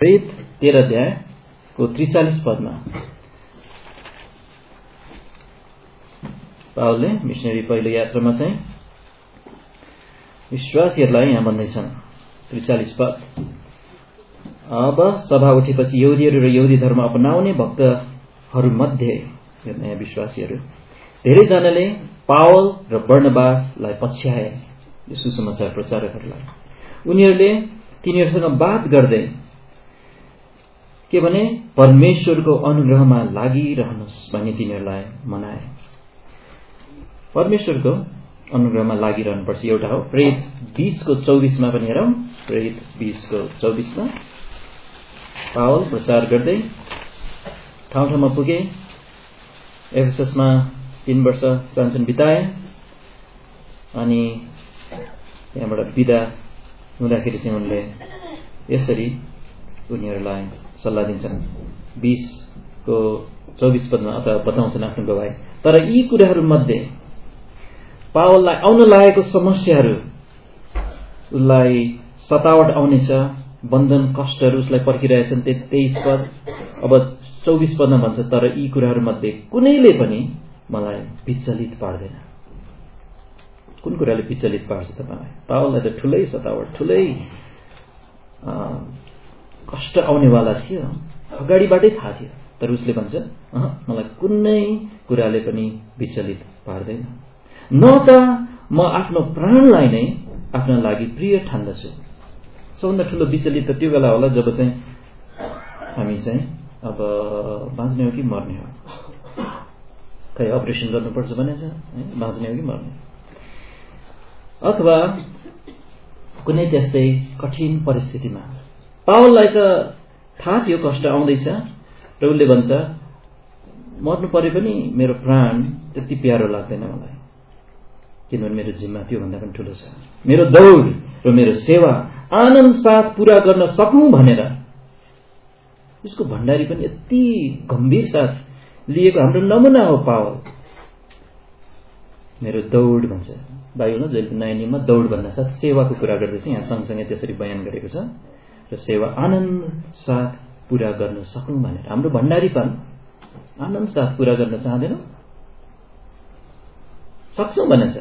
प्रेरित 13 अध्यायको 43 पदमा पावलले मिशनरी पहिलो यात्रामा चाहिँ विश्वासीहरूलाई यहाँ भन्दैछन् 43 पद। अब सभा उठेपछि यहुदीहरू र यहुदी धर्म अपनाउने भक्तहरूमध्ये नयाँ विश्वासीहरू धेरैजनाले पावल र बर्नबासलाई पछ्याए, यो सुसमाचार प्रचारकहरूलाई। उनीहरूले तिनीहरूसँग बात गर्दै के भने परमेश्वरको अनुग्रहमा लागिरहनुहोस् भन्ने तिनीहरूलाई मनाए। परमेश्वरको अनुग्रहमा लागिरहनुपर्छ एउटा हो। प्रेरित 20:24 मा पनि हेरौँ। प्रेरित 20:24 मा पावल प्रचार गर्दै ठाउँ ठाउँमा पुगे। एफेससमा 3 वर्ष चान्चन बिताए अनि त्यहाँबाट बिदा हुँदाखेरि चाहिँ उनले यसरी उनीहरूलाई सल्लाह दिन्छन्। 20:24 पदमा अथवा बताउँछन् आफ्नो गवाही। तर यी कुराहरूमध्ये पावललाई आउन लागेको समस्याहरू, उसलाई सतावट आउनेछ, बन्धन कष्टहरू उसलाई पर्खिरहेछन्। 23 पद। अब 24 पदमा भन्छ तर यी कुराहरूमध्ये कुनैले पनि मलाई विचलित पार्दैन। कुन कुराले विचलित पार्छ तपाईलाई? पावललाई त ठुलै सतावट, ठुलै कष्ट आउनेवाला थियो, अगाडिबाटै थाहा थियो। तर उसले भन्छ मलाई कुनै कुराले पनि विचलित पार्दैन, न त म आफ्नो प्राणलाई नै आफ्नो लागि प्रिय ठान्दछु। सबभन्दा ठुलो विचलित त त्यो बेला होला जब चाहिँ हामी चाहिँ अब बाँच्ने हो कि मर्ने हो, खै अपरेसन गर्नुपर्छ भने बाँच्ने हो कि मर्ने, अथवा कुनै त्यस्तै कठिन परिस्थितिमा। पावललाई त थाहा थियो कष्ट आउँदैछ र उसले भन्छ मर्नु परे पनि मेरो प्राण त्यति प्यारो लाग्दैन मलाई, किनभने मेरो जिम्मा त्यो भन्दा पनि ठुलो छ। मेरो दौड र मेरो सेवा आनन्द साथ पूरा गर्न सकौं भनेर उसको भण्डारी पनि यति गम्भीर साथ लिएको हाम्रो नमुना हो पावल। मेरो दौड भन्छ बाइबलमा, जहिले नयाँ नियममा दौड भन्दा साथ सेवाको कुरा गर्दैछ, यहाँ सँगसँगै त्यसरी बयान गरेको छ। र सेवा आनन्द साथ पूरा गर्न सकौं भनेर हाम्रो भण्डारीपन आनन्द साथ पूरा गर्न चाहँदैनौँ, सक्छौं भनेछ।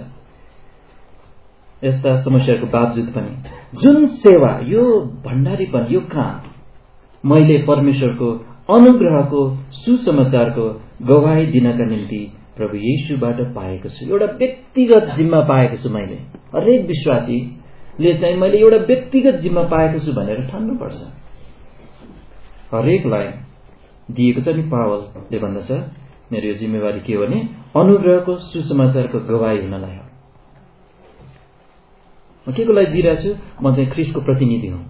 यस्ता समस्याहरूको बावजुद पनि जुन सेवा, यो भण्डारीपन, यो काम मैले परमेश्वरको अनुग्रहको सुसमाचारको गवाही दिनका निम्ति प्रभु येशूबाट पाएको छु। एउटा व्यक्तिगत जिम्मा पाएको छु मैले। हरेक विश्वासीले चाहिँ मैले एउटा व्यक्तिगत जिम्मा पाएको छु भनेर ठान्नुपर्छ। हरेकलाई दिएको छ नि। पावलले भन्दछ मेरो यो जिम्मेवारी के हो भने अनुग्रहको सुसमाचारको गवाही हुनलाई हो। म के को लागि दिइरहेको छु? म चाहिँ ख्रीष्टको प्रतिनिधि हुँ।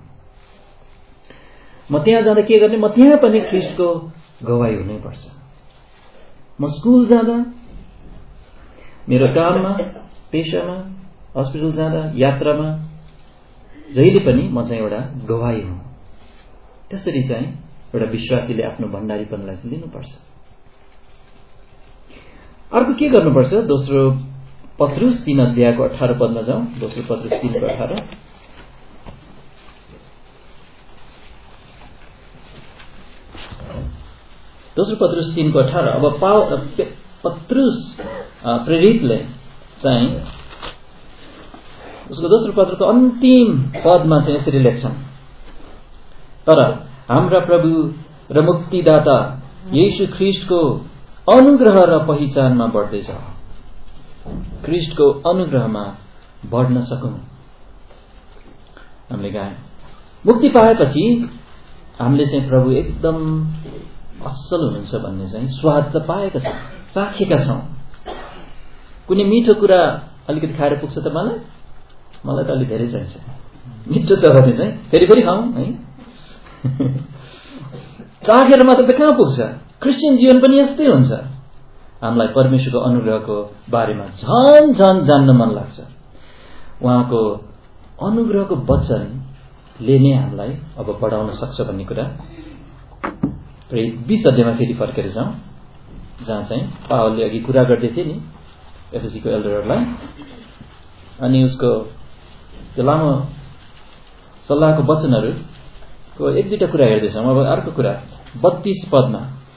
म त्यहाँ जाँदा के गर्ने? म त्यहाँ पनि ख्रीष्टको गवाही हुनैपर्छ। म स्कुल जाँदा, मेरो काममा, पेशामा, हस्पिटल जाँदा, यात्रामा, जहिले पनि म चाहिँ एउटा गवाही हुँ। त्यसरी चाहिँ एउटा विश्वासीले आफ्नो भण्डारीपनलाई चाहिँ लिनुपर्छ। अर्को के गर्नुपर्छ? दोस्रो पत्रुस 3 अध्यायको 18 पदमा जाउँ। दोस्रो पत्रुस 3:18। दोस्रो पत्रुस 3:18। अब पत्रुस प्रेरितले चाहिँ उसको दोस्रो पत्रको अन्तिम पदमा चाहिँ यसरी लेख्छन्, तर हाम्रा प्रभु र मुक्तिदाता येशू ख्रीष्टको अनुग्रह र पहिचानमा बढ्दै जाऊ। ख्रीष्टको अनुग्रहमा बढ्न सकौं। हामीले गायौं मुक्ति पाएपछि हामीले चाहिँ प्रभु एकदम असल हुनुहुन्छ भन्ने चाहिँ स्वाद त पाएका छौं, चाखेका छौं। कुनै मिठो कुरा अलिकति खाएर पुग्छ त मलाई त अलि धेरै चाहिन्छ। मिठो छ भने चाहिँ फेरि फेरि खाउँ है। चाखेर मात्र त कहाँ पुग्छ? क्रिस्चियन जीवन पनि यस्तै हुन्छ। हामीलाई परमेश्वरको अनुग्रहको बारेमा झन झन जान्न मन लाग्छ। उहाँको अनुग्रहको वचनले नै हामीलाई अब बढाउन सक्छ भन्ने कुरा 20 अध्यायमा फेरि फर्केर जाउँ, जहाँ चाहिँ पावलले अघि कुरा गर्दै थिए नि एफएसीको एल्डरहरूलाई, अनि उसको त्यो लामो सल्लाहको वचनहरू को एक दुईटा कुरा हेर्दैछौँ। अब अर्को कुरा 32 पदमा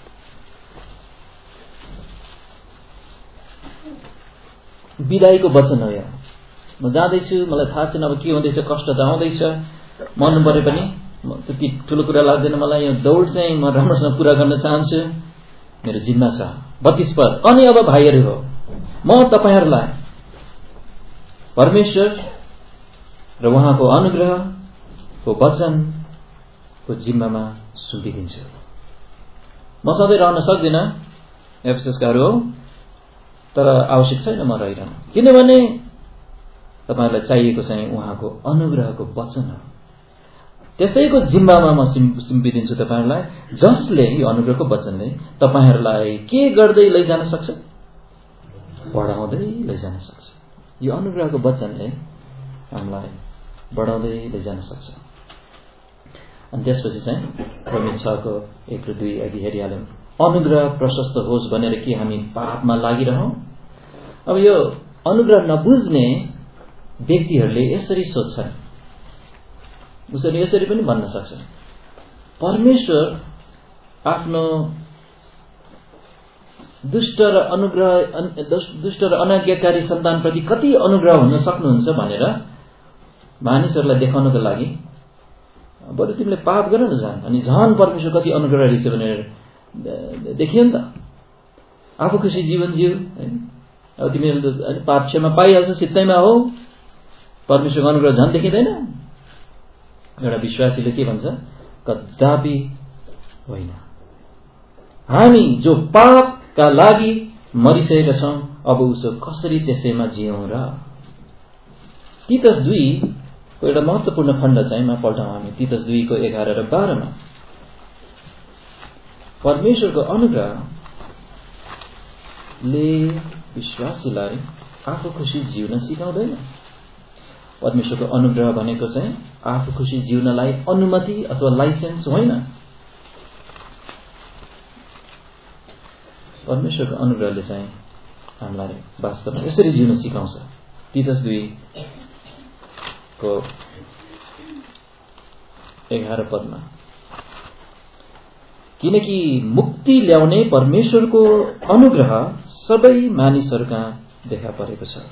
बिदाईको वचन हो। यहाँ म जाँदैछु, मलाई थाहा छैन अब के हुँदैछ, कष्ट त आउँदैछ, मर्नु परे पनि त्यति ठुलो कुरा लाग्दैन मलाई। यो दौड चाहिँ म राम्रोसँग पूरा गर्न चाहन्छु, मेरो जिम्मा छ। 32 पद, अनि अब भाइहरू हो, म तपाईहरूलाई परमेश्वर र उहाँको अनुग्रहको वचनको जिम्मामा सुम्पिदिन्छु। म सधैँ रहन सक्दिनँ एफएसएसकाहरू हो, तर आवश्यक छैन म रहिरहन, किनभने तपाईहरूलाई चाहिएको चाहिँ उहाँको अनुग्रहको वचन हो। त्यसैको जिम्मामा म सुम्पिदिन्छु तपाईहरूलाई, जसले यो अनुग्रहको वचनले तपाईहरूलाई के गर्दै लैजान सक्छ? बढाउँदै लैजान सक्छ। यो अनुग्रहको वचनले हामीलाई बढाउँदै लैजान सक्छ। अनि त्यसपछि चाहिँ रोमी 6को 1 र 2 अघि हेरिहाल्यौँ। अनुग्रह प्रशस्त होस् भनेर कि हामी पापमा लागिरहौँ? अब यो अनुग्रह नबुझ्ने व्यक्तिहरूले यसरी सोध्छन्, उसले यसरी पनि भन्न सक्छ, परमेश्वर आफ्नो दुष्ट र अनाज्ञाकारी सन्तानप्रति कति अनुग्रह हुन सक्नुहुन्छ भनेर मानिसहरूलाई देखाउनको लागि बरु तिमीले पाप गर न झन्, अनि झन् परमेश्वर कति अनुग्रह रहेछ भनेर देखियो नि त। आफू खुसी जीवन जिउ, अब तिमीहरूले पाप क्षमा पाइहाल्छ, सित्तैमा हो, परमेश्वरको अनुग्रह झन् देखिँदैन। एउटा विश्वासीले के भन्छ? कदापि होइन। हामी जो पापका लागि मरिसकेका छौँ, अब उसो कसरी त्यसैमा जियौँ र? तीतस 2 को एउटा महत्त्वपूर्ण खण्ड चाहिँ पल्टाउँ हामी, तीतस 2 को 11 र 12 मा। परमेश्वरको अनुग्रहले विश्वासीलाई आफू खुसी जिउन सिकाउँदैन। परमेश्वरको अनुग्रह भनेको चाहिँ आफू खुसी जिउनलाई अनुमति अथवा लाइसेन्स होइन। परमेश्वरको अनुग्रहले चाहिँ हामीलाई वास्तवमा यसरी जिउन सिकाउँछ। तीतस 2 को 11 पदमा, किनकि मुक्ति ल्याउने परमेश्वरको अनुग्रह सबै मानिसहरूका देखा परेको छ।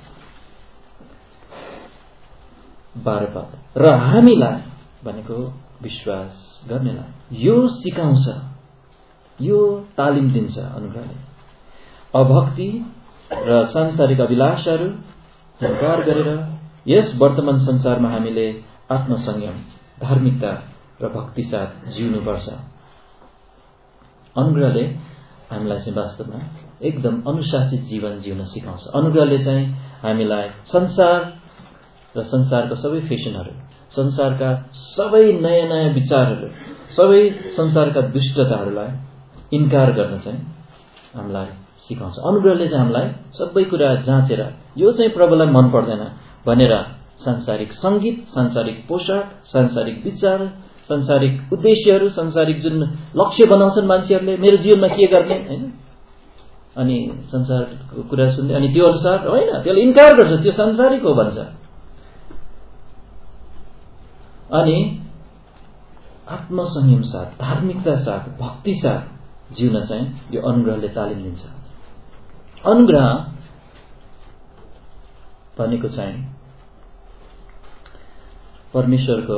12 पद, र हामीलाई भनेको विश्वास गर्नेलाई यो सिकाउँछ, यो तालिम दिन्छ अनुग्रहले, अभक्ति र सांसारिक अभिलाषाहरू इन्कार गरेर यस वर्तमान संसारमा हामीले आत्मसंयम, धार्मिकता र भक्ति साथ जिउनुपर्छ। अनुग्रहले हामीलाई चाहिँ वास्तवमा एकदम अनुशासित जीवन जिउन सिकाउँछ। अनुग्रहले चाहिँ हामीलाई संसार र संसारको सबै फेसनहरू, संसारका सबै नयाँ नयाँ विचारहरू, सबै संसारका दुष्टताहरूलाई इन्कार गर्न चाहिँ हामीलाई सिकाउँछ। अनुग्रहले चाहिँ हामीलाई सबै कुरा जाँचेर यो चाहिँ प्रभुलाई मन पर्दैन भनेर सांसारिक संगीत, सांसारिक पोशाक, सांसारिक विचार, सांसारिक उद्देश्यहरू, सांसारिक जुन लक्ष्य बनाउँछन् मान्छेहरूले, मेरो जीवनमा के गर्ने हैन, अनि संसारको कुरा सुन्दै अनि त्यो अनुसार होइन, त्यसले इन्कार गर्छ, त्यो सांसारिक हो भन्छ। अनि आत्मसंयम साथ, धार्मिकता साथ, भक्ति साथ जिउन चाहिँ यो अनुग्रहले तालिम दिन्छ। अनुग्रह भनेको चाहिँ परमेश्वरको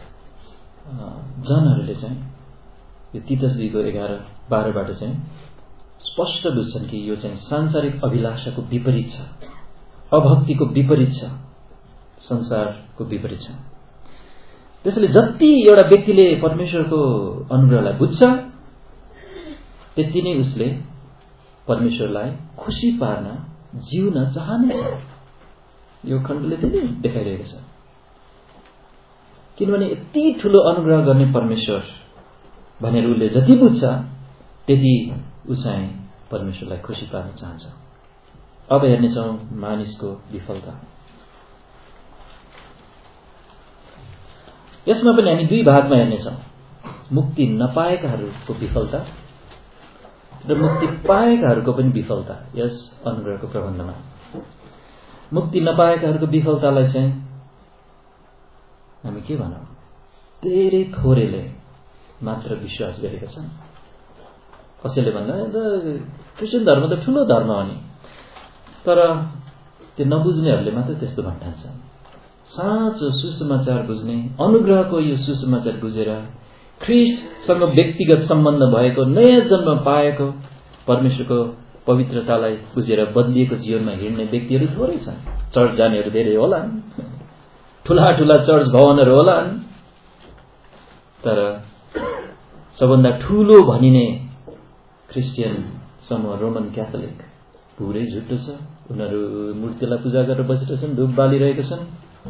जनहरूले चाहिँ यो तीतस 2 को 11-12 बाट चाहिँ स्पष्ट बुझ्छन् कि यो चाहिँ सांसारिक अभिलाषाको विपरीत छ, अभक्तिको विपरीत छ, संसारको विपरीत छ। त्यसैले जति एउटा व्यक्तिले परमेश्वरको अनुग्रहलाई बुझ्छ त्यति नै उसले परमेश्वरलाई खुसी पार्न, जिउन चाहनेछ। यो खण्डले त्यही देखाइरहेको छ। किनभने यति ठुलो अनुग्रह गर्ने परमेश्वर भनेर उसले जति बुझ्छ त्यति ऊ चाहिँ परमेश्वरलाई खुसी पार्न चाहन्छ। अब हेर्नेछौँ मानिसको विफलता। यसमा पनि हामी 2 भागमा हेर्नेछौँ, मुक्ति नपाएकाहरूको विफलता र मुक्ति पाएकाहरूको पनि विफलता यस अनुग्रहको प्रबन्धमा। मुक्ति नपाएकाहरूको विफलतालाई चाहिँ हामी के भनौँ? धेरै थोरैले मात्र विश्वास गरेका छन्। कसैले भन्दा क्रिस्चियन धर्म त ठुलो धर्म हो नि, तर त्यो नबुझ्नेहरूले मात्र त्यस्तो भन्ठान्छन्। साँचो सुसमाचार बुझ्ने, अनुग्रहको यो सुसमाचार बुझेर ख्रीष्टसँग व्यक्तिगत सम्बन्ध भएको, नयाँ जन्म पाएको, परमेश्वरको पवित्रतालाई बुझेर बदलिएको जीवनमा हिँड्ने व्यक्तिहरू थोरै छन्। चर्च जानेहरू धेरै होलान्, ठुला ठुला चर्च भवनहरू होलान्, तर सबभन्दा ठुलो भनिने क्रिस्चियन समूह रोमन क्याथोलिक पुरै झुटो छ। उनीहरू मूर्तिलाई पूजा गरेर बसिरहेछन्, धूप बालिरहेका छन्।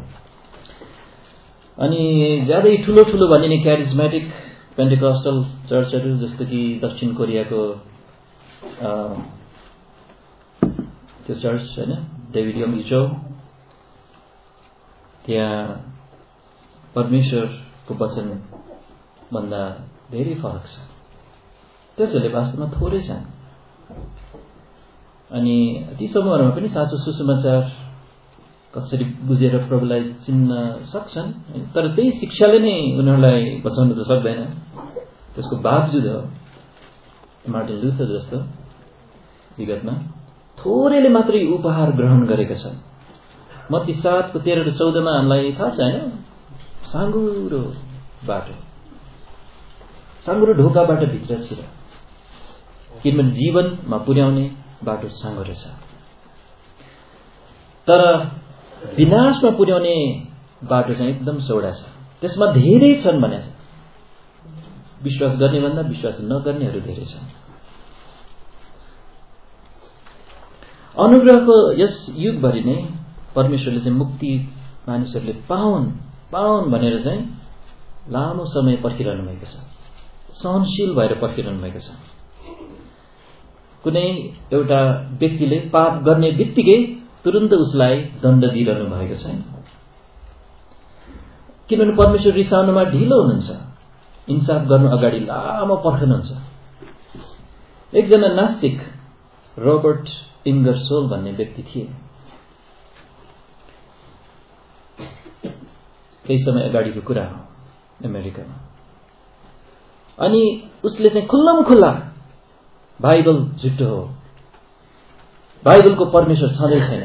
अनि ज्यादै ठुलो ठुलो भनिने क्यारिजमेटिक पेन्टेकस्टल चर्चहरू, जस्तो कि दक्षिण कोरियाको त्यो चर्च होइन, डेभिड यङ इचो, त्यहाँ परमेश्वरको वचन भन्दा धेरै फरक छ। त्यसैले वास्तवमा थोरै छन्। अनि ती समूहहरूमा पनि साँचो सुसमाचार कसरी बुझेर प्रभुलाई चिन्न सक्छन्, तर त्यही शिक्षाले नै उनीहरूलाई बचाउन त सक्दैन। त्यसको बावजुद हो मार्टिन लुथर जस्तो विगतमा थोरैले मात्रै उपहार ग्रहण गरेका छन्। मत्ती 7:13-14 हामीलाई थाहा छ होइन, साँगुरो बाटो, साँगुरो ढोकाबाट भित्र छिर, किनभने जीवनमा पुर्याउने बाटो साँगुरो छ, तर विनाशमा पुर्याउने बाटो चाहिँ एकदम चौडा छ, त्यसमा धेरै छन् भने छ। विश्वास गर्ने भन्दा विश्वास नगर्नेहरू धेरै छन्। अनुग्रहको यस युगभरि नै परमेश्वरले चाहिँ मुक्ति मानिसहरूले पाउन् भनेर चाहिँ लामो समय पर्खिरहनु भएको छ, सहनशील भएर पर्खिरहनु भएको छ। कुनै एउटा व्यक्तिले पाप गर्ने बित्तिकै तुरुन्त उसलाई दण्ड दिइरहनु भएको छैन, किनभने परमेश्वर रिसाउनुमा ढिलो हुनुहुन्छ, इन्साफ गर्नु अगाडि लामो पर्खनुहुन्छ। एकजना नास्तिक रोबर्ट इङ्गरसोल भन्ने व्यक्ति थिए। केही समय अगाडिको कुरा हो अमेरिकामा। अनि उसले चाहिँ खुल्लम खुल्ला बाइबल झुटो हो, बाइबलको परमेश्वर छँदै छैन,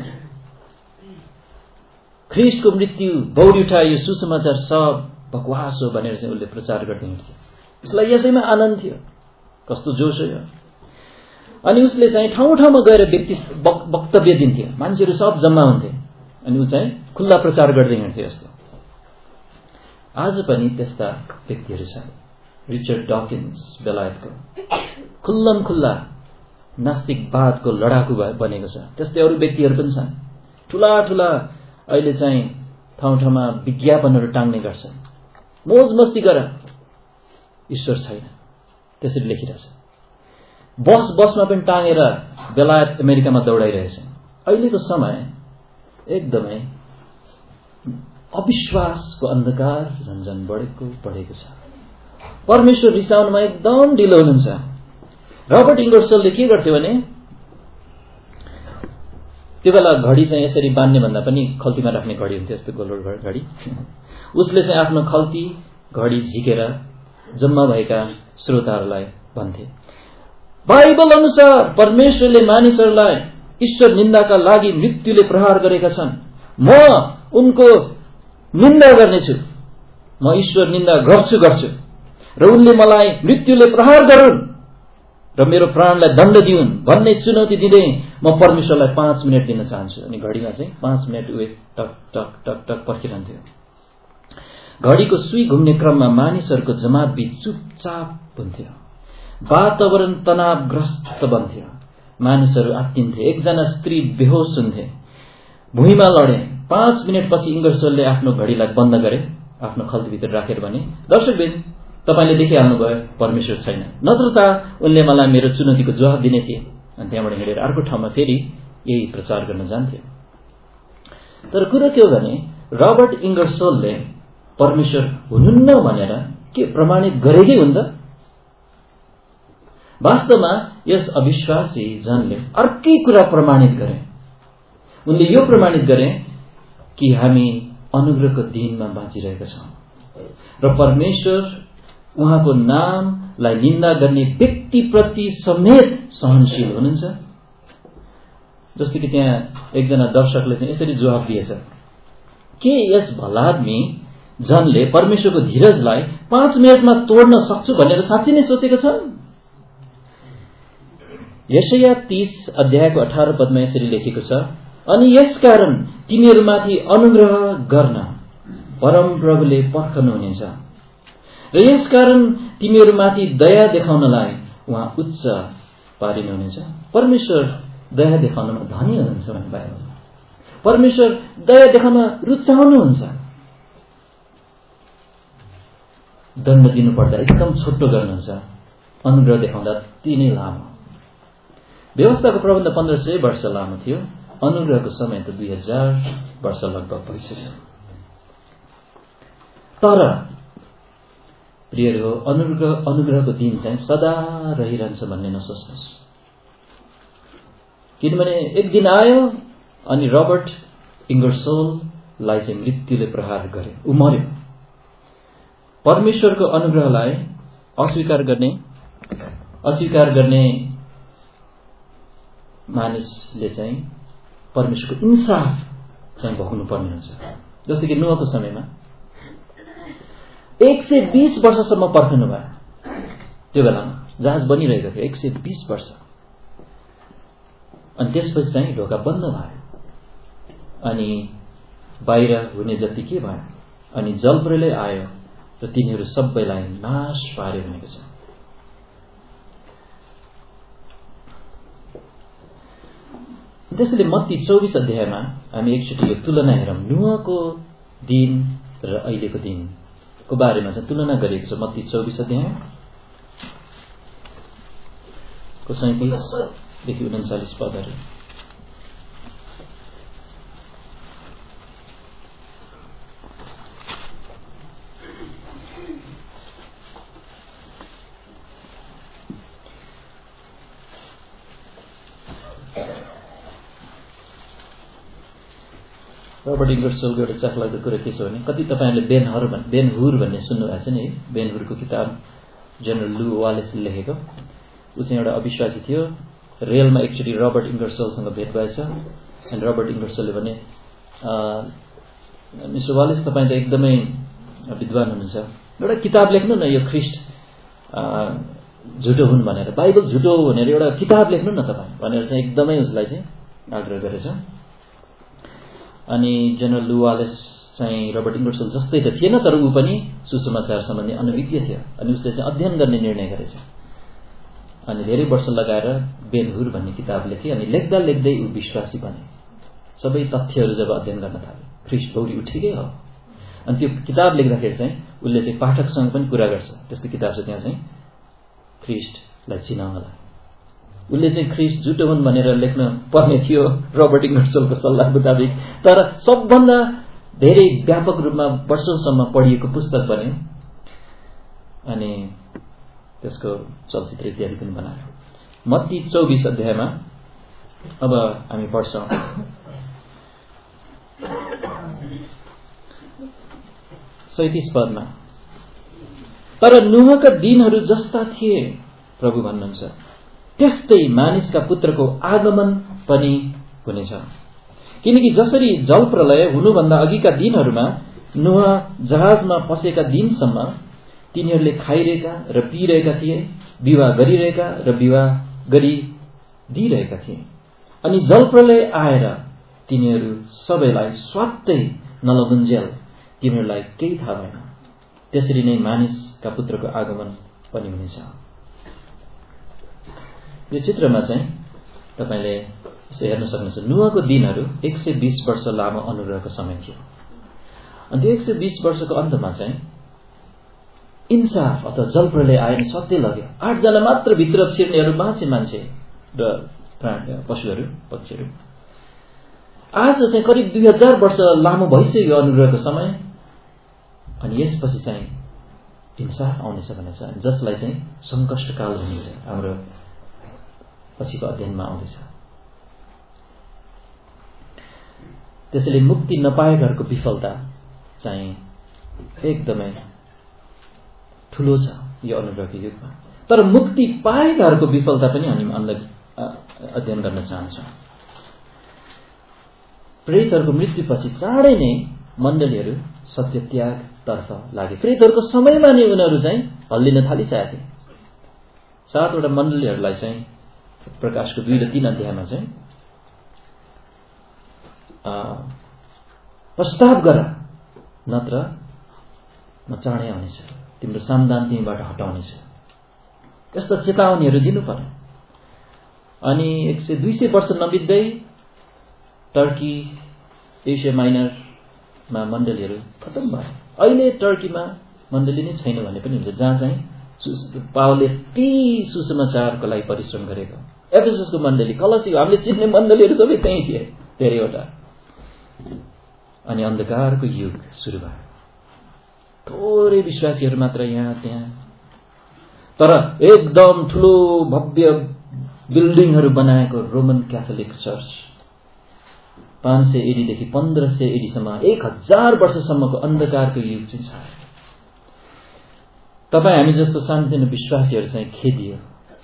ख्रीष्टको मृत्यु बौरी उठायो, सुसमाचार सब बकवास हो भनेर चाहिँ उसले प्रचार गर्दै हिँड्थ्यो। उसलाई यसैमा आनन्द थियो, कस्तो जोस हो। अनि उसले चाहिँ ठाउँ ठाउँमा गएर वक्तव्य दिन्थ्यो, मान्छेहरू सब जम्मा हुन्थे, अनि ऊ चाहिँ खुल्ला प्रचार गर्दै हिँड्थ्यो। यस्तो आज पनि त्यस्ता व्यक्तिहरू छन्। रिचर्ड डकिन्स बेलायतको खुल्लम खुल्ला नास्तिकवादको लडाकु बनेको छ। त्यस्तै अरू व्यक्तिहरू पनि छन्। ठुला ठुला अहिले चाहिँ ठाउँ ठाउँमा विज्ञापनहरू टाङ्ने गर्छन्, मोज मस्ती गर, ईश्वर छैन, त्यसरी लेखिरहेछ। बसमा पनि टाँगेर बेलायत अमेरिकामा दौडाइरहेछन्। अहिलेको समय एकदमै अविश्वासको अन्धकार झन्झन बढेको छ। परमेश्वर रिसाउनुमा एकदम ढिलो हुनुहुन्छ। रबर्ट इङ्गरसोलले के गर्थ्यो भने, त्यो बेला घडी चाहिँ यसरी बान्ने भन्दा पनि खल्तीमा राख्ने घडी हुन्थ्यो, यस्तो गोलो घडी। उसले चाहिँ आफ्नो खल्ती घडी झिकेर जम्मा भएका श्रोताहरूलाई भन्थे, बाइबल अनुसार परमेश्वरले मानिसहरूलाई ईश्वर निन्दाका लागि मृत्युले प्रहार गरेका छन्। म उनको निन्दा गर्नेछु, म ईश्वर निन्दा गर्छु र उनले मलाई मृत्युले प्रहार गरून् र मेरो प्राणलाई दण्ड दिउन् भन्ने चुनौती दिँदै म परमेश्वरलाई 5 मिनट दिन चाहन्छु। अनि घडीमा चाहिँ 5 मिनट उयो टक टक टक टक पर्खिरहन्थ्यो। घडीको सुई घुम्ने क्रममा मानिसहरूको जमात बीच चुपचाप हुन्थ्यो। वातावरण तनावग्रस्त बन्थ्यो। मानिसहरू आत्तिन्थे। एकजना स्त्री बेहोस हुन्थे, भुइँमा लडे। 5 मिनटपछि इङ्गरसोलले आफ्नो घडीलाई बन्द गरे, आफ्नो खल्तीभित्र राखेर भने, दर्शकबिन, तपाईले देखिहाल्नुभयो परमेश्वर छैन, नत्र त उनले मलाई मेरो चुनौतीको जवाफ दिने थिए। अनि त्यहाँबाट हिँडेर अर्को ठाउँमा फेरि यही प्रचार गर्न जान्थ्यो। तर कुरो के हो भने, रबर्ट इङ्गरसोलले परमेश्वर हुनुहुन्न भनेर के प्रमाणित गरेकै हुन् त? वास्तवमा यस अविश्वासी जनले अर्कै कुरा प्रमाणित गरे। उनले यो प्रमाणित गरे कि हामी अनुग्रहको दिनमा बाँचिरहेका छौँ। र परमेश्वर उहाँको नामलाई निन्दा गर्ने व्यक्तिप्रति समेत सहनशील हुनुहुन्छ। जस्तो कि त्यहाँ एकजना दर्शकले चाहिँ यसरी जवाफ दिएछ, के यस भलादमी जनले परमेश्वरको धीरजलाई 5 मिनेटमा तोड्न सक्छु भनेर साँच्चै नै सोचेको छ? यशाया 30 अध्यायको 18 पदमा यसरी लेखेको छ, अनि यसकारण तिमीहरूमाथि अनुग्रह गर्न परमप्रभुले पर्खनुहुनेछ र यसकारण तिमीहरूमाथि दया देखाउनलाई उहाँ उच्च पारिनुहुनेछ। परमेश्वर दया देखाउनमा धनी हुनुहुन्छ भन्ने बाइबलमा। परमेश्वर दया देखाउन रुचाउनुहुन्छ। दण्ड दिनुपर्दा एकदम छोटो गर्नुहुन्छ, अनुग्रह देखाउँदा ती नै लामो। व्यवस्थाको प्रबन्ध 1500 वर्ष लामो थियो, अनुग्रहको समय त 2000 वर्ष लगभग भइसक्यो। तर प्रियहरू, अनुग्रहको दिन चाहिँ सदा रहिरहन्छ भन्ने नसोच्नुहोस्। किनभने एक दिन आयो अनि रबर्ट इङ्गरसोललाई चाहिँ मृत्युले प्रहार गर्यो, ऊ मर्यो। परमेश्वरको अनुग्रहलाई अस्वीकार गर्ने मानिसले चाहिँ परमेश्वरको इन्साफ चाहिँ भोग्नु पर्ने हुन्छ। जस्तो कि नोहको समयमा 120 वर्षसम्म पर्खनु भयो। त्यो बेलामा जहाज बनिरहेको थियो 120 वर्ष, अनि त्यसपछि चाहिँ ढोका बन्द भयो अनि बाहिर हुने जति के भयो, अनि जलप्रलय आयो र तिनीहरू सबैलाई नाश पार्यो भनेको छ। त्यसैले मत्ती 24 अध्यायमा हामी एकचोटि यो तुलना हेरौँ। नोहको दिन र अहिलेको दिनको बारेमा चाहिँ तुलना गरिएको छ। मत्ती 24 अध्यायको 37 देखि 39 पदहरू। रबर्ट इङ्गरसोलको एउटा चाखलाग्दो कुरा के छ भने, कति तपाईँहरूले बेन हुर भन्ने सुन्नुभएको छ नि है। बेन हुरको किताब जेनरल लु वालेसले लेखेको। ऊ चाहिँ एउटा अविश्वासी थियो। रेलमा एकचोटि रबर्ट इङ्गरसोलसँग भेट भएछ अनि रबर्ट इङ्गरसोलले भने, मिस्टर वालेस, तपाईँ त एकदमै विद्वान हुनुहुन्छ, एउटा किताब लेख्नु न, यो ख्रिस्ट झुटो हुन् भनेर, बाइबल झुटो हो भनेर एउटा किताब लेख्नु न तपाईँ भनेर चाहिँ एकदमै उसलाई चाहिँ आग्रह गरेछ। अनि जनरल लु वालेस चाहिँ रबर्ट इङ्गरसोल जस्तै त थिएन, तर ऊ पनि सुसमाचार सम्बन्धी अनभिज्ञ थियो अनि उसले चाहिँ अध्ययन गर्ने निर्णय गरेछ। अनि धेरै वर्ष लगाएर बेन हुर भन्ने किताब लेखे अनि लेख्दा लेख्दै ऊ विश्वासी बने। सबै तथ्यहरू जब अध्ययन गर्न थाले, ख्रिस्ट बौरी उठेकै हो। अनि त्यो किताब लेख्दाखेरि चाहिँ उसले चाहिँ पाठकसँग पनि कुरा गर्छ। त्यस्तो किताब छ त्यहाँ चाहिँ ख्रिस्टलाई चिनाउनलाई। उसले चाहिँ ख्रिस्ट झुटो हुन् भनेर लेख्न पर्ने थियो रबर्ट इङ्गरसोलको सल्लाह मुताबिक, तर सबभन्दा धेरै व्यापक रूपमा वर्षौंसम्म पढिएको पुस्तक बन्यो अनि त्यसको चलचित्र इत्यादि पनि बनायो। मत्ती 24 अध्यायमा अब हामी पढ्छौँ। सैतीस पदमा, तर नोहका दिनहरू जस्ता थिए प्रभु भन्नुहुन्छ, त्यस्तै मानिसका पुत्रको आगमन पनि हुनेछ। किनकि जसरी जल प्रलय हुनुभन्दा अघिका दिनहरूमा नोह जहाजमा पसेका दिनसम्म तिनीहरूले खाइरहेका र पिइरहेका थिए, विवाह गरिरहेका र विवाह गरिदिइरहेका थिए, अनि जल प्रलय आएर तिनीहरू सबैलाई स्वात्तै नलगुन्जेल तिनीहरूलाई केही थाहा भएन। त्यसरी नै मानिसका पुत्रको आगमन पनि हुनेछ। यो चित्रमा चाहिँ तपाईले यसो हेर्न सक्नुहुन्छ, नोहको दिनहरू 120 वर्ष लामो अनुग्रहको समय थियो। अनि त्यो 120 वर्षको अन्तमा चाहिँ इन्साफ अथवा जल प्रलय आएर सत्य लग्यो। 8 जना मात्र भित्र छिर्नेहरू बाँचे, मान्छे र पशुहरू पक्षीहरू। आज चाहिँ करिब 2000 वर्ष लामो भइसक्यो अनुग्रहको समय। अनि यसपछि चाहिँ इन्साफ आउनेछ भनेछ, जसलाई चाहिँ सङ्कष्टकाल भनिन्छ। हाम्रो पछिको अध्ययनमा आउँदैछ। त्यसैले मुक्ति नपाएकाहरूको विफलता चाहिँ एकदमै ठुलो छ यो अनुग्रहको युगमा। तर मुक्ति पाएकाहरूको विफलता पनि हामी अध्ययन गर्न चाहन्छौँ। प्रेरितहरूको मृत्युपछि चाँडै नै मण्डलीहरू सत्य त्यागतर्फ लागे। प्रेरितहरूको समयमा नै उनीहरू चाहिँ हल्लिन थालिसकेका थिए। 7वटा मण्डलीहरूलाई चाहिँ प्रकाशको 2 र 3 अध्यायमा चाहिँ प्रस्ताव गर, नत्र म चाँडै आउनेछु, तिम्रो सामदान तिमीबाट हटाउनेछ, यस्ता चेतावनीहरू दिनु पर्यो। अनि 200 वर्ष नबित्दै टर्की, एसिया माइनरमा मण्डलीहरू खतम भयो। अहिले टर्कीमा मण्डली नै छैन भने पनि हुन्छ, जहाँ चाहिँ पावलले ती सुसमाचारको लागि परिश्रम गरेको। एफेससको मण्डली, कलसीको हामीले चिन्ने मण्डलीहरू सबै त्यही थिए, धेरैवटा। अनि अन्धकारको युग सुरु भयो। थोरै विश्वासीहरू मात्र यहाँ त्यहाँ, तर एकदम ठुलो भव्य बिल्डिङहरू बनाएको रोमन क्याथोलिक चर्च 500 एडीदेखि 1500 एडीसम्म 1000 वर्षसम्मको अन्धकारको युग चाहिँ छ। तपाईँ हामी जस्तो सानोतिनो विश्वासीहरू चाहिँ खेदियो।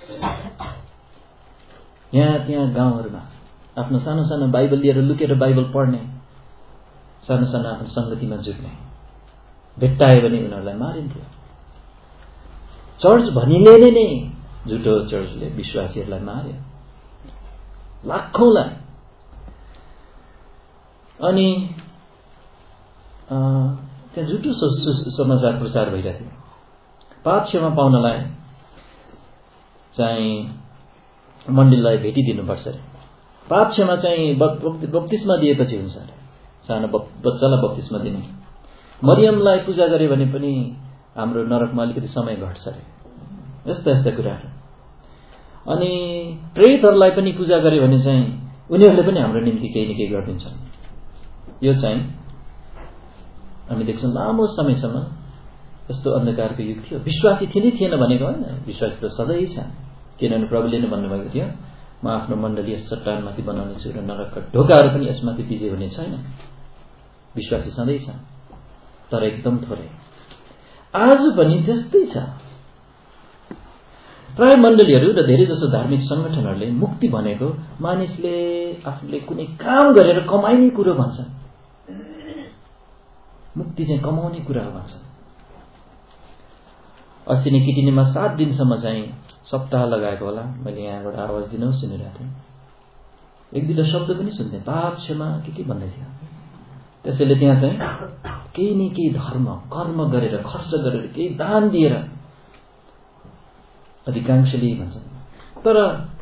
यहाँ त्यहाँ गाउँहरूमा आफ्नो सानो सानो बाइबल लिएर लुकेर बाइबल पढ्ने, सानो सानो आफ्नो सङ्गतिमा जुट्ने, भेट्टायो भने उनीहरूलाई मारिन्थ्यो। चर्च भनिने नै झुटो चर्चले विश्वासीहरूलाई मार्यो, लाखौंलाई। अनि त्यहाँ झुटो समाचार प्रचार भइरहेको थियो। पाप क्षमा पाउनलाई चाहिँ मण्डलीलाई भेटिदिनुपर्छ अरे। पाप क्षमा चाहिँ बप्तिस्मा दिएपछि हुन्छ अरे, सानो बच्चालाई बप्तिस्मा दिने। मरियमलाई पूजा गरे भने पनि हाम्रो नरकमा अलिकति समय घट्छ अरे। यस्ता यस्ता कुराहरू। अनि प्रेरितहरूलाई पनि पूजा गरे भने चाहिँ उनीहरूले पनि हाम्रो निम्ति केही न केही गरिदिन्छन्। यो चाहिँ हामी देख्छौँ लामो समयसम्म यस्तो अन्धकारको युग थियो। विश्वासी थिएन भनेको होइन, विश्वासी त सधैँ छ। किनभने प्रभुले नै भन्नुभएको थियो, म आफ्नो मण्डली यस चट्टानमाथि बनाउनेछु र नरकका ढोकाहरू पनि यसमाथि विजय हुने छैन। विश्वासी सधैँ छ, तर एकदम थोरै। आज पनि त्यस्तै छ। प्राय मण्डलीहरू र धेरै जसो धार्मिक संगठनहरूले मुक्ति भनेको मानिसले आफूले कुनै काम गरेर कमाइने कुरो भन्छन्। मुक्ति चाहिँ कमाउने कुरा हो भन्छन्। अस्ति नै किटिनीमा 7 दिनसम्म चाहिँ सप्ताह लगाएको होला। मैले यहाँबाट आवाज दिन सुनिरहेको थिएँ। 1-2 शब्द पनि सुन्थेँ, पाप क्षमा के भन्दै थियो। त्यसैले त्यहाँ चाहिँ केही न केही धर्म कर्म गरेर, खर्च गरेर, केही दान दिएर अधिकांशले भन्छन्। तर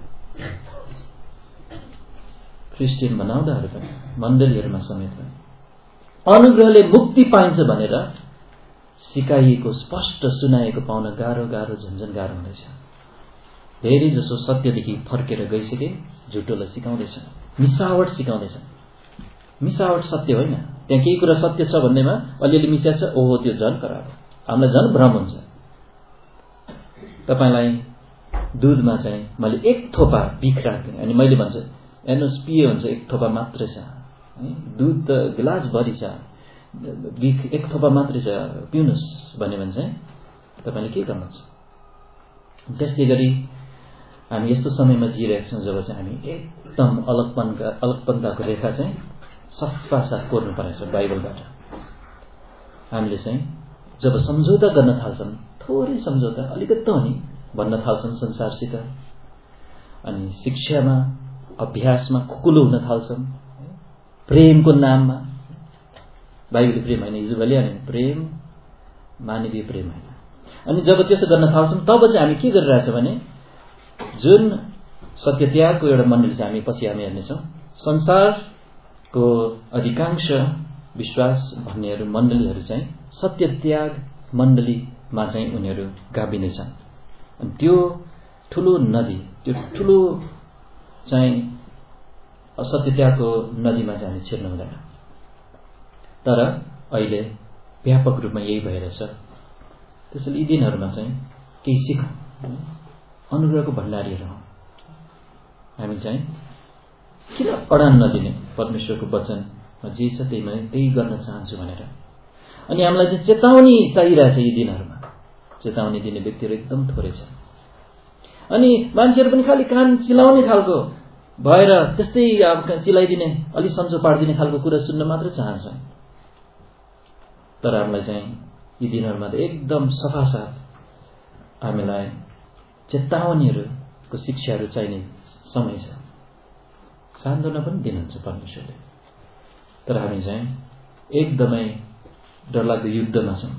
क्रिस्चियन बनाउँदाहरू पनि मण्डलीहरूमा समेत पनि अनुग्रहले मुक्ति पाइन्छ भनेर सिकाइएको, स्पष्ट सुनाएको पाउन गाह्रो झन्झन गाह्रो हुँदैछ। धेरै जसो सत्यदेखि फर्केर गइसके झुटोलाई सिकाउँदैछ, मिसावट सिकाउँदैछ। मिसावट सत्य होइन। त्यहाँ केही कुरा सत्य छ भन्दैमा अलिअलि मिसाएको छ, ओहो त्यो झन् खराब, हामीलाई झन् भ्रम हुन्छ। तपाईँलाई दुधमा चाहिँ मैले 1 थोपा बिख राख्दिनँ अनि मैले भन्छु हेर्नुहोस् पिए हुन्छ, 1 थोपा मात्रै छ, दुध त गिलास भरि छ, बिख 1 थोपा मात्रै छ, पिउनुहोस् भन्यो भने चाहिँ तपाईँले के गर्नुहुन्छ? त्यस्तै गरी हामी यस्तो समयमा जिइरहेका छौँ जब चाहिँ हामी एकदम अलगपन्थाको रेखा चाहिँ सफा साफ कोर्नु परेछ बाइबलबाट। हामीले चाहिँ जब सम्झौता गर्न थाल्छौँ, थोरै सम्झौता अलिकति त हो नि भन्न थाल्छौँ संसारसित, अनि शिक्षामा अभ्यासमा खुकुलो हुन थाल्छौँ, प्रेमको नाममा। बाइबल प्रेम होइन, हिजो भोलि होइन, प्रेम मानवीय प्रेम होइन। अनि जब त्यसो गर्न थाल्छौँ तब चाहिँ हामी के गरिरहेछौँ भने जुन सत्य त्यागको एउटा मण्डली छ, हामी पछि हामी हेर्नेछौँ, संसारको अधिकांश विश्वास भन्नेहरू मण्डलीहरू चाहिँ सत्य त्याग मण्डलीमा चाहिँ उनीहरू गाभिनेछन्। अनि त्यो ठुलो नदी, त्यो ठुलो चाहिँ सत्य त्यागको नदीमा चाहिँ हामी छिर्नु हुँदैन। तर अहिले व्यापक रूपमा यही भइरहेछ। त्यसैले यी दिनहरूमा चाहिँ केही सिकौँ, अनुग्रहको भण्डारीहरू हौँ। हामी चाहिँ किन अडान नदिने परमेश्वरको वचनमा जे छ त्यही गर्न चाहन्छु भनेर। अनि हामीलाई चाहिँ चेतावनी चाहिरहेछ यी दिनहरूमा। चेतावनी दिने व्यक्तिहरू एकदम थोरै छ। अनि मान्छेहरू पनि खालि कान चिलाउने खालको भएर त्यस्तै चिलाइदिने, अलि सन्चो पारिदिने खालको कुरा सुन्न मात्र चाहन्छ। तर हामीलाई चाहिँ यी दिनहरूमा त एकदम सफासाफ हामीलाई चेतावनीहरूको शिक्षाहरू चाहिने समय छ। सान्त्वना पनि दिनुहुन्छ परमेश्वरले। तर हामी चाहिँ एकदमै डरलाग्दो युद्धमा छौँ।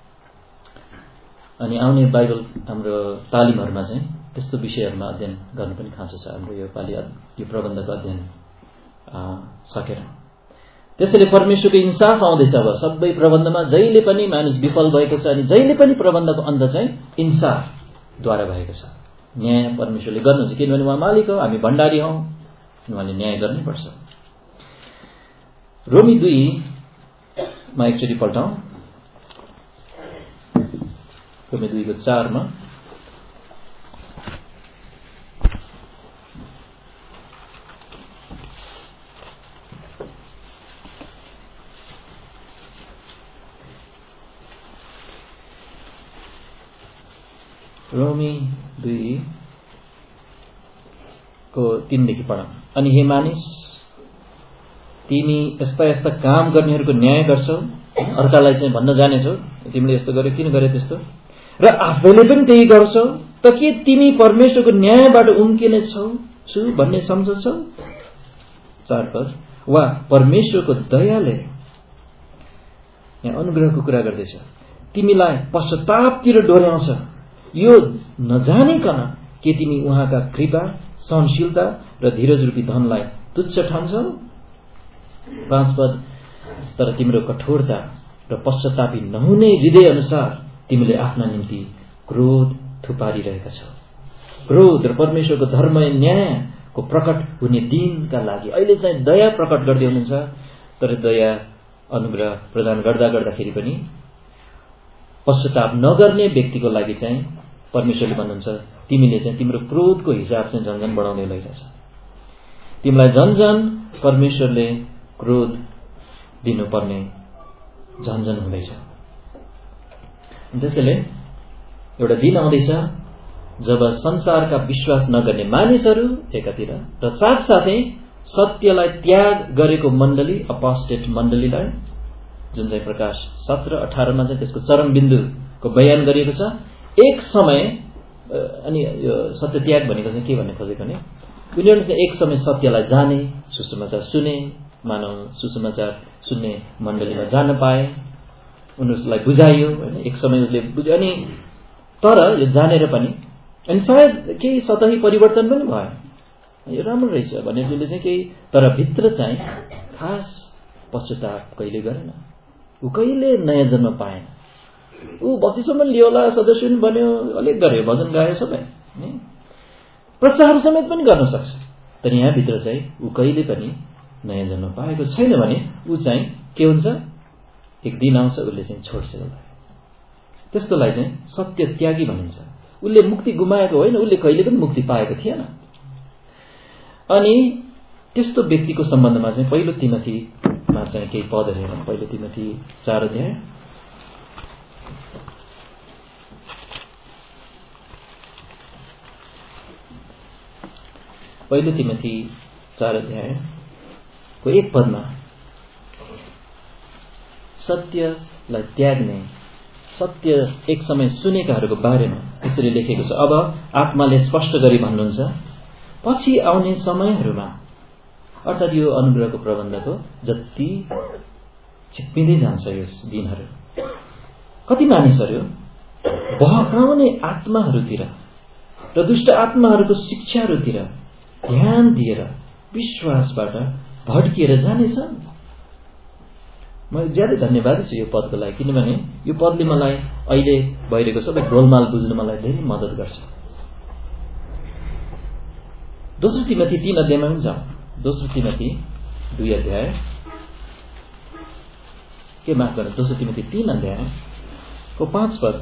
अनि आउने बाइबल हाम्रो तालिमहरूमा चाहिँ त्यस्तो विषयहरूमा अध्ययन गर्नु पनि खाँचो छ हाम्रो यो पालि यो प्रबन्धको अध्ययन सकेर। त्यसैले परमेश्वरको इन्साफ आउँदैछ। अब सबै प्रबन्धमा जहिले पनि मानिस विफल भएको छ अनि जहिले पनि प्रबन्धको अन्त चाहिँ इन्साफद्वारा भएको छ। न्याय परमेश्वरले गर्नुहुन्छ, किनभने उहाँ मालिक हो, हामी भण्डारी हौँ, उहाँले न्याय गर्नै पर्छ। रोमी 2 एकचोटि पल्टाउँ। रोमी 2:4 रोमी 2:3 पढौँ। अनि हे मानिस, तिमी यस्ता यस्ता काम गर्नेहरूको न्याय गर्छौ, अर्कालाई चाहिँ भन्न जानेछौ तिमीले यस्तो गर्यो, किन गर्यो त्यस्तो, र आफैले पनि त्यही गर्छौ, त के तिमी परमेश्वरको न्यायबाट उम्किने छु भन्ने सम्झन्छौ? 4 पद। वा परमेश्वरको दयाले, यहाँ अनुग्रहको कुरा गर्दैछ, तिमीलाई पश्चातापतिर डोर्याउँछ, यो नजानिकन के तिमी उहाँका कृपा, सहनशीलता र धीरज रूपी धनलाई तुच्छ ठान्छौ? 5 पद। तर तिम्रो कठोरता र पश्चातापी नहुने हृदय अनुसार तिमीले आफ्ना निम्ति क्रोध थुपारिरहेका छौ। क्रोध र परमेश्वरको धर्म न्यायको प्रकट हुने दिनका लागि अहिले चाहिँ दया प्रकट गर्दै हुनुहुन्छ। तर दया अनुग्रह प्रदान गर्दाखेरि पनि पश्चाताप नगर्ने व्यक्तिको लागि चाहिँ परमेश्वरले भन्नुहुन्छ तिमीले चाहिँ तिम्रो क्रोधको हिसाब चाहिँ झन्झन बढाउँदै लैरहेछ। तिमीलाई झन्झन परमेश्वरले क्रोध दिनुपर्ने झन्झन हुँदैछ। त्यसैले एउटा दिन आउँदैछ जब संसारका विश्वास नगर्ने मानिसहरू एकातिर र साथसाथै सत्यलाई त्याग गरेको मण्डली, अपोस्टेट मण्डलीलाई, जुन चाहिँ प्रकाश 17-18 चाहिँ त्यसको चरम बिन्दुको बयान गरिएको छ। एक समय, अनि यो सत्य त्याग भनेको चाहिँ के भन्ने खोजेको भने उनीहरूले चाहिँ एक समय सत्यलाई जाने, सुसमाचार सुने, मानव सुसमाचार सुन्ने मण्डलीमा जान पाए, उनीहरूलाई बुझाइयो होइन, एक समय उसले बुझ्यो। अनि तर यो जानेर पनि अनि सायद केही सतही परिवर्तन पनि भयो, यो राम्रो रहेछ भने उसले चाहिँ केही, तर भित्र चाहिँ खास पश्चाताप कहिले गरेन, ऊ कहिले नयाँ जन्म पाएन। ऊ बत्तिसम्म लियो होला, सदस्य पनि बन्यो, अलिक गर्यो, भजन गायो, सबै प्रचार समेत पनि गर्न सक्छ, तर यहाँभित्र चाहिँ ऊ कहिले पनि नयाँ जन्म पाएको छैन भने ऊ चाहिँ के हुन्छ, एक दिन आउँछ उसले चाहिँ छोड्छ। त्यस्तोलाई चाहिँ सत्य त्यागी भनिन्छ। उसले मुक्ति गुमाएको होइन, उसले कहिले पनि मुक्ति पाएको थिएन। अनि त्यस्तो व्यक्तिको सम्बन्धमा चाहिँ पहिलो तिमोथीमा चाहिँ केही पदहरू हेरौँ। पहिलो तिमोथी 4 अध्याय। पहिलो तिमोथी 4 अध्यायको 1 पदमा सत्यलाई त्याग्ने, सत्य एक समय सुनेकाहरूको बारेमा यसरी लेखेको छ। अब आत्माले स्पष्ट गरी भन्नुहुन्छ, पछि आउने समयहरूमा, अर्थात् यो अनुग्रहको प्रबन्धको जति छिप्पिँदै जान्छ यो दिनहरू, कति मानिसहरू बहकाउने आत्माहरूतिर र दुष्ट आत्माहरूको शिक्षाहरूतिर ध्यान दिएर विश्वासबाट भड्किएर जानेछन्। म ज्यादै धन्यवादी छु यो पदको लागि, किनभने यो पदले मलाई अहिले भइरहेको सबै गोलमाल बुझ्न मलाई धेरै मद्दत गर्छ। दोस्रो तिमोथी 3 अध्यायमा पनि जाउँ। दोस्रो तिमोथी 2 अध्याय के माफ गर्नु, दोस्रो तिमोथी 3 अध्यायको 5 पद।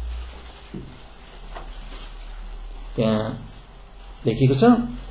त्यहाँ लेखेको छ,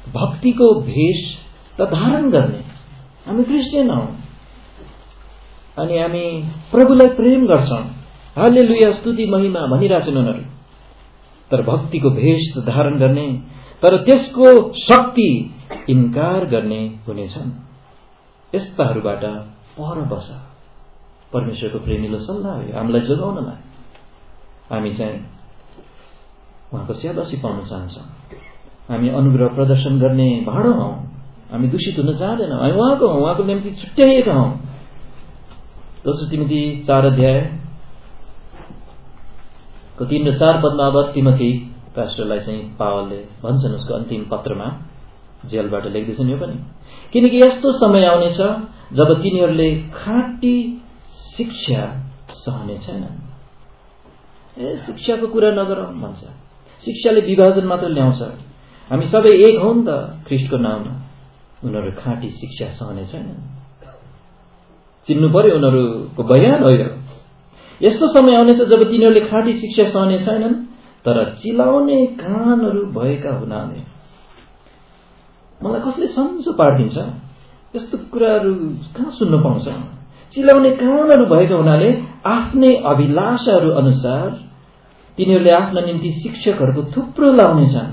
भक्तिको भेष त धारण गर्ने, हामी क्रिस्चियन हौ, अनि हामी प्रभुलाई प्रेम गर्छौं, हालेलुया स्तुति महिमा भनिरहेछन् उनीहरू, तर भक्तिको भेष धारण गर्ने तर त्यसको शक्ति इन्कार गर्ने हुनेछन्। यस्ताहरूबाट पर बस। परमेश्वरको प्रेमीलो सल्लाह हो हामीलाई जोगाउनलाई। हामी चाहिँ उहाँको स्याबासी पाउन चाहन्छौँ। हामी अनुग्रह प्रदर्शन गर्ने भाँडो हौं। हामी दूषित हुन चाहदैनौँ। हामी उहाँको हौं, उहाँको निम्ति छुट्याइएका हौं। दोस्रो तिमोथी 4 अध्यायको 3 र 4 पदमा अब तिमोथी पास्टरलाई चाहिँ पावलले भन्छन् उसको अन्तिम पत्रमा, जेलबाट लेख्दैछन् यो पनि, किनकि यस्तो समय आउनेछ जब तिनीहरूले खाँटी शिक्षा सहने छैनन्। शिक्षाको कुरा नगरौँ भन्छ। शिक्षाले विभाजन मात्र ल्याउँछ। हामी सबै एक हौं नि त ख्रीष्टको नाममा। उनीहरू खाँटी शिक्षा सहने छैनन्। चिन्नु पर्यो उनीहरूको बयान हो यो। यस्तो समय आउनेछ जब तिनीहरूले खाँटी शिक्षा सहने छैनन्, तर चिलाउने कानहरू भएका हुनाले। मलाई कसले सन्चो पार्दिन्छ? यस्तो कुराहरू कहाँ सुन्न पाउँछ? चिलाउने कानहरू भएका हुनाले आफ्नै अभिलाषाहरू अनुसार तिनीहरूले आफ्ना निम्ति शिक्षकहरूको थुप्रो लाउनेछन्।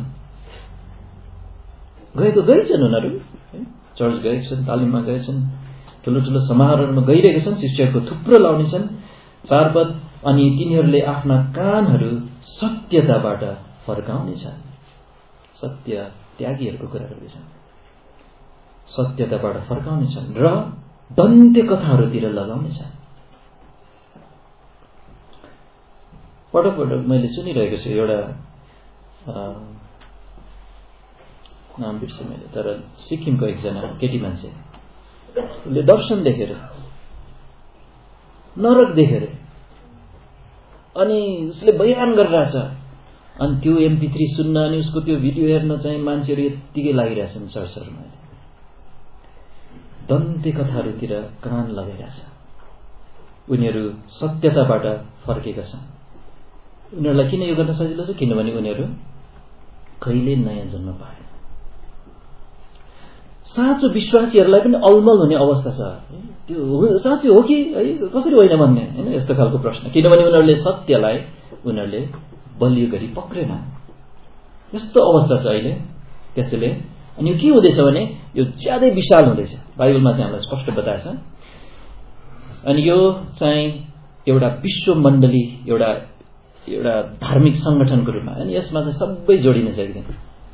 गएछन् उनीहरू, चर्च गएछन्, तालिममा गएछन्, ठुलो ठुलो समारोहमा गइरहेका छन्, शिक्षकको थुप्रो लाउनेछन्। 4 पद, अनि तिनीहरूले आफ्ना कानहरू सत्यताबाट फर्काउनेछन्। सत्य त्यागीहरूको कुरा गर्दैछन्। सत्यताबाट फर्काउनेछन् र दन्त्य कथाहरूतिर लगाउनेछन्। पटक पटक मैले सुनिरहेको छु एउटा नाम बिर्सेँ मैले, तर सिक्किमको एकजना केटी मान्छे, उसले दर्शन देखेर, नरक देखेर, अनि उसले बयान गरिरहेछ। अनि त्यो MP3 सुन्न अनि उसको त्यो भिडियो हेर्न चाहिँ मान्छेहरू यत्तिकै लागिरहेछन् चर्चहरूमा। दन्त्य कथाहरूतिर कान लगाइरहेछ। उनीहरू सत्यताबाट फर्केका छन्। उनीहरूलाई किन यो गर्न सजिलो छ? किनभने उनीहरू कहिले नयाँ जन्म पाए। साँचो विश्वासीहरूलाई पनि अलमल हुने अवस्था छ। त्यो साँचो हो कि है, कसरी होइन भन्ने हैन, यस्तो खालको प्रश्न। किनभने उनीहरूले सत्यलाई उनीहरूले बलियो गरी पक्रेन। यस्तो अवस्था छ अहिले। त्यसैले अनि यो के हुँदैछ भने यो ज्यादै विशाल हुँदैछ। बाइबलमा चाहिँ हामीलाई स्पष्ट बताएछ। अनि यो चाहिँ एउटा विश्व मण्डली, एउटा धार्मिक संगठनको रूपमा, अनि यसमा चाहिँ सबै जोडिने छ एकदम।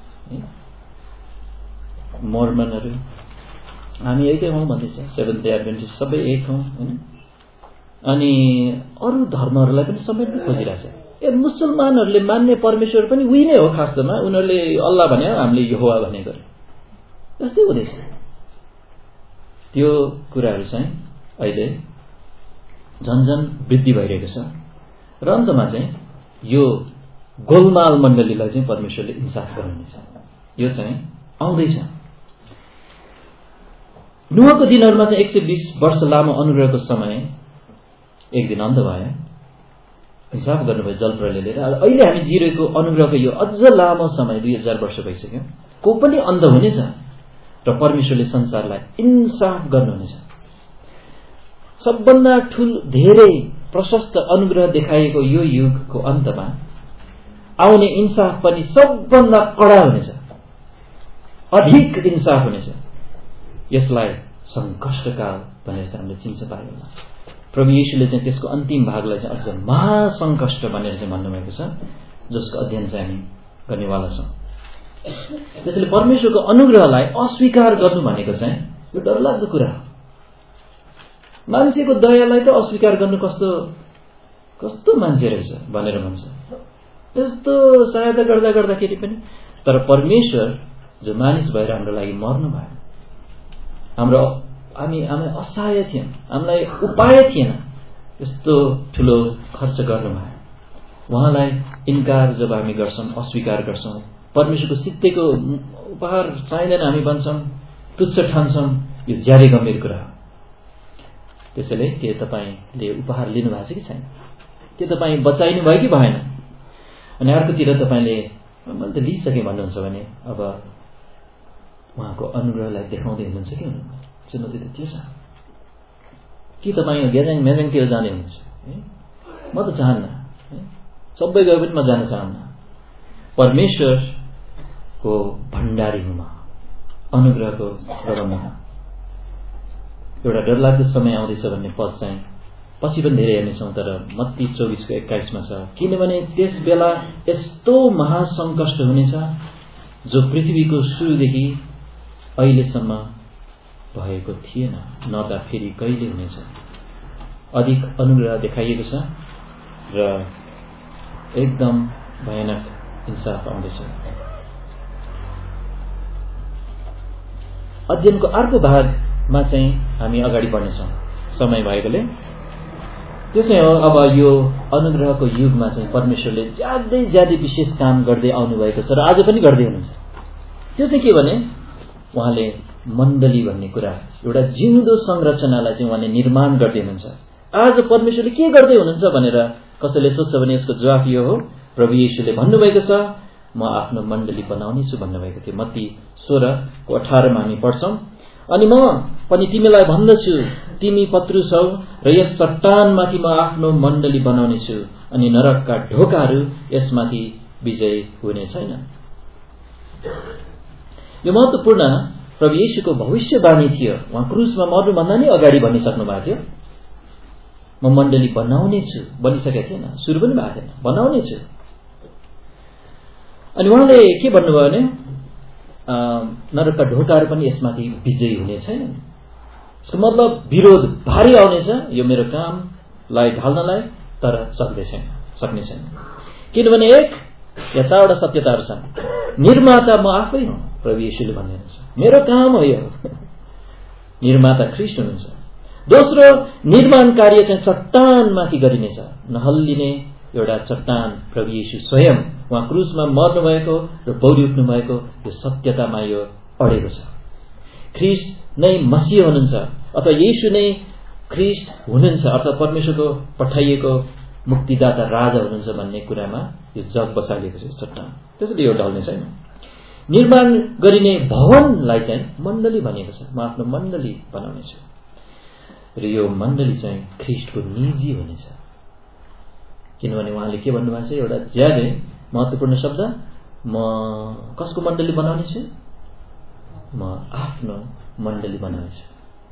मोर्मनहरू हामी एकै हौं भन्दैछ, सेभेन्थ डे एडभेन्टिस्ट सबै एक हौं हैन। अनि अरू धर्महरूलाई पनि समेट्न खोजिरहेछ। मुसलमानहरूले मान्ने परमेश्वर पनि उही नै हो खासमा। उनीहरूले अल्लाह भने, हामीले यहोवा भन्ने गरे। त्यस्तै हुँदैछ। त्यो कुराहरू चाहिँ अहिले झन्झन वृद्धि भइरहेको छ। र अन्तमा चाहिँ यो गोलमाल मण्डलीलाई चाहिँ परमेश्वरले इन्साफ गराउनेछ। यो चाहिँ आउँदैछ। नूहको दिनहरूमा चाहिँ 120 वर्ष लामो अनुग्रहको समय एक दिन अन्त भयो। हिसाब गर्नुभयो जल प्रलयले। अहिले हामी जिरहेको अनुग्रहको यो अझ लामो समय 2000 वर्ष भइसक्यो। को पनि अन्त हुनेछ र परमेश्वरले संसारलाई इन्साफ गर्नुहुनेछ। सबभन्दा धेरै प्रशस्त अनुग्रह देखाइएको यो युगको अन्तमा आउने इन्साफ पनि सबभन्दा कडा हुनेछ। अधिक इन्साफ हुनेछ। यसलाई संकष्टकाल भनेर हामीले चिन्छ बाइबलमा। प्रभु येशूले चाहिँ त्यसको अन्तिम भागलाई चाहिँ अझ महासंकष्ट भनेर चाहिँ भन्नुभएको छ, जसको अध्ययन चाहिँ हामी गर्नेवाला छौँ। त्यसैले परमेश्वरको अनुग्रहलाई अस्वीकार गर्नु भनेको चाहिँ यो डरलाग्दो कुरा हो। मान्छेको दयालाई त अस्वीकार गर्नु कस्तो मान्छे रहेछ भनेर भन्छ। त्यस्तो सहायता गर्दाखेरि पनि। तर परमेश्वर जो मानिस भएर हाम्रो लागि मर्नु भयो, हामी असहाय थियौँ, हामीलाई उपाय थिएन, यस्तो ठुलो खर्च गर्नुभयो। उहाँलाई इन्कार जब हामी गर्छौँ, अस्वीकार गर्छौँ, परमेश्वरको सित्तैको उपहार चाहिँदैन हामी भन्छौँ, तुच्छ ठान्छौँ, यो ज्यादै गम्भीर कुरा हो। त्यसैले के तपाईँले उपहार लिनु भएको छ कि छैन? के तपाईँ बचाइनु भयो कि भएन? अनि अर्कोतिर तपाईँले मैले त लिइसकेँ भन्नुहुन्छ भने अब उहाँको अनुग्रहलाई देखाउँदै हुनुहुन्छ कि हुनुहुन्न? चुनौती त त्यो छ। कि तपाईँ ग्याजाङ मेजाङतिर जाँदै हुनुहुन्छ? म त चाहन्न, सबै गए पनि म जान चाहन्न। परमेश्वरको भण्डारी हुँ म, अनुग्रहको प्रबन्धमा। एउटा डरलाग्दो समय आउँदैछ भन्ने पद चाहिँ पछि पनि धेरै हेर्नेछौँ, तर मत्ती 24:21 छ। किनभने त्यस बेला यस्तो महासङ्कट हुनेछ जो पृथ्वीको सुरुदेखि अहिलेसम्म भएको थिएन, न त फेरि कहिले हुनेछ। अधिक अनुग्रह देखाइएको छ र एकदम भयानक हिंसाफ आउँदैछ। अध्ययनको अर्को भागमा चाहिँ हामी अगाडि बढ्नेछौँ समय भएकोले। त्यो चाहिँ हो अब यो अनुग्रहको युगमा चाहिँ परमेश्वरले ज्यादै विशेष काम गर्दै आउनुभएको छ र आज पनि गर्दै हुनुहुन्छ। त्यो चाहिँ के भने उहाँले मण्डली भन्ने कुरा, एउटा जिउँदो संरचनालाई चाहिँ उहाँले निर्माण गर्दै हुनुहुन्छ। आज परमेश्वरले के गर्दै हुनुहुन्छ भनेर कसैले सोध्छ भने यसको जवाफ यो हो, प्रभु येशूले भन्नुभएको छ म आफ्नो मण्डली बनाउने छु भन्नुभएको थियो। मत्ती 16:18 हामी पढ्छौँ। अनि म पनि तिमीलाई भन्दछु, तिमी पत्रुस हौ र यस चट्टानमाथि म आफ्नो मण्डली बनाउने छु, अनि नरकका ढोकाहरू यसमाथि विजय हुने छैन। यो महत्त्वपूर्ण प्रभु येशूको भविष्यवाणी थियो। उहाँ क्रुसमा मर्नुभन्दा नै अगाडि भनिसक्नु भएको थियो, म मण्डली बनाउने छु। बनिसकेको थिएन, सुरु पनि भएको थिएन, बनाउने छु। अनि उहाँले के भन्नुभयो भने नरकका ढोकाहरू पनि यसमाथि विजयी हुने छैन। यसको मतलब विरोध भारी आउनेछ यो मेरो कामलाई ढाल्नलाई, तर सक्ने छैन। किनभने एक या चारवटा सत्यताहरू छन्। निर्माता म आफै हुँ, प्रभु येशूले भन्नुहुन्छ, मेरो काम हो यो। निर्माता ख्रीष्ट हुनुहुन्छ। दोस्रो, निर्माण कार्य चाहिँ चट्टानमाथि गरिनेछ, नहल्लिने एउटा चट्टान प्रभु येशू स्वयं उहाँ क्रुसमा मर्नुभएको र पौडी उठ्नु भएको यो सत्यतामा यो अडेको छ। ख्रीष्ट नै मसीह हुनुहुन्छ अथवा येशू नै ख्रीष्ट हुनुहुन्छ अथवा परमेश्वरको पठाइएको मुक्तिदाता राजा हुनुहुन्छ भन्ने कुरामा यो जग बसालिएको छ चट्टान। त्यसैले यो ढल्ने छैन। निर्माण गरिने भवनलाई चाहिँ मण्डली भनेको छ, म आफ्नो मण्डली बनाउने छु र यो मण्डली चाहिँ ख्रीष्टको निजी हुनेछ। किनभने उहाँले के भन्नुभएको छ, एउटा ज्यादै महत्त्वपूर्ण शब्द, म कसको मण्डली बनाउने छु? म आफ्नो मण्डली बनाउने छु।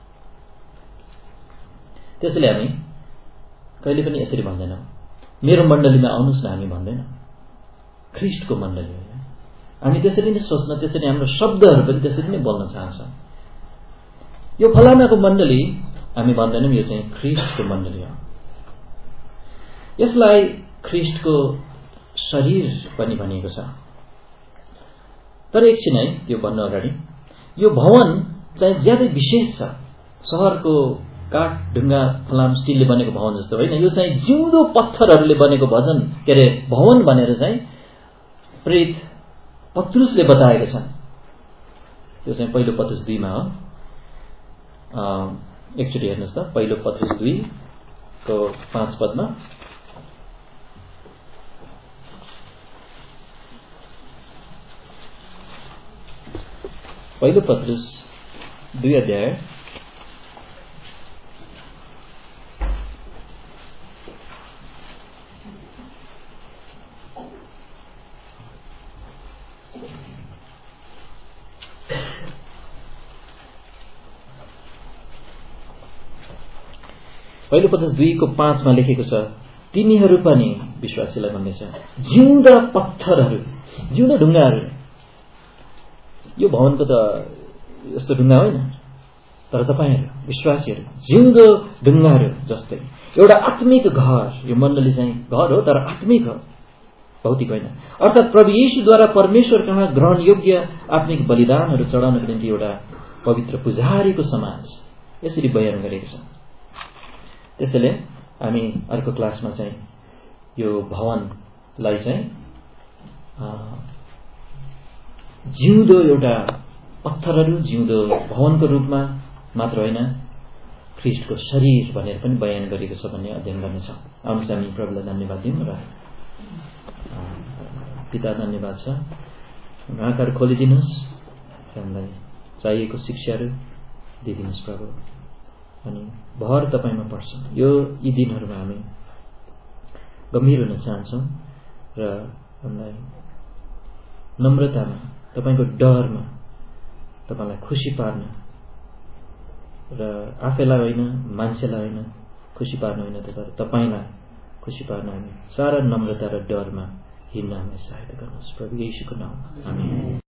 त्यसैले हामी कहिले पनि यसरी भन्दैनौँ मेरो मण्डलीमा आउनुहोस् न, हामी भन्दैनौँ, ख्रीष्टको मण्डली हो। हामी त्यसरी नै सोच्न, त्यसरी हाम्रो शब्दहरू पनि त्यसरी नै बोल्न चाहन्छौँ। यो फलानाको मण्डली हामी भन्दैनौँ, यो चाहिँ ख्रीष्टको मण्डली हो। यसलाई ख्रीष्टको शरीर पनि भनिएको छ। तर एकछिन है, यो भन्नु अगाडि यो भवन चाहिँ ज्यादै विशेष छ। सहरको काठ ढुङ्गा फलाम स्टिलले बनेको भवन जस्तो होइन, यो चाहिँ जिउँदो पत्थरहरूले बनेको भवन भनेर चाहिँ प्रेरित पत्रुसले बताएका छन्। त्यो चाहिँ पहिलो पत्रुस 2 मा हो। एकचोटि हेर्नुहोस् त, पहिलो पत्रुस 2 को 5 पदमा पहिलो पत्रुस 2 अध्याय पहिलो पत्रुस 2 को 5 मा लेखेको छ, तिनीहरू पनि विश्वासीलाई भन्नेछ जिउँदा पत्थरहरू, जिउँदो ढुङ्गाहरू। यो भवनको त यस्तो ढुङ्गा होइन, तर तपाईँहरू विश्वासीहरू जिउँदो ढुङ्गाहरू जस्तै एउटा आत्मिक घर। यो मण्डली चाहिँ घर हो, तर आत्मिक हो, भौतिक होइन। अर्थात् प्रभु येशूद्वारा परमेश्वर कहाँ ग्रहण योग्य आत्मिक बलिदानहरू चढाउनको निम्ति एउटा पवित्र पुजारीको समाज, यसरी बयान गरेको छ। त्यसैले हामी अर्को क्लासमा चाहिँ यो भवनलाई चाहिँ जिउँदो एउटा पत्थरहरू, जिउँदो भवनको रूपमा मात्र होइन, ख्रीष्टको शरीर भनेर पनि बयान गरेको छ भन्ने अध्ययन गर्नेछौँ। आउनुहोस् हामी प्रभुलाई धन्यवाद दिउँ। र पिता धन्यवाद छ, आँखाहरू खोलिदिनुहोस्, हामीलाई चाहिएको शिक्षाहरू दिइदिनुहोस् प्रभु। अनि भर तपाईमा पर्छ। यी दिनहरूमा हामी गम्भीर हुन चाहन्छौँ र हामीलाई नम्रतामा, तपाईको डरमा तपाईलाई खुसी पार्न र आफैलाई होइन, मान्छेलाई होइन खुसी पार्न होइन, तर तपाईलाई खुसी पार्न हामी सारा नम्रता र डरमा हिँड्न हामीलाई सहायता गर्नुहोस् प्रभु येशूको नाममा आमेन।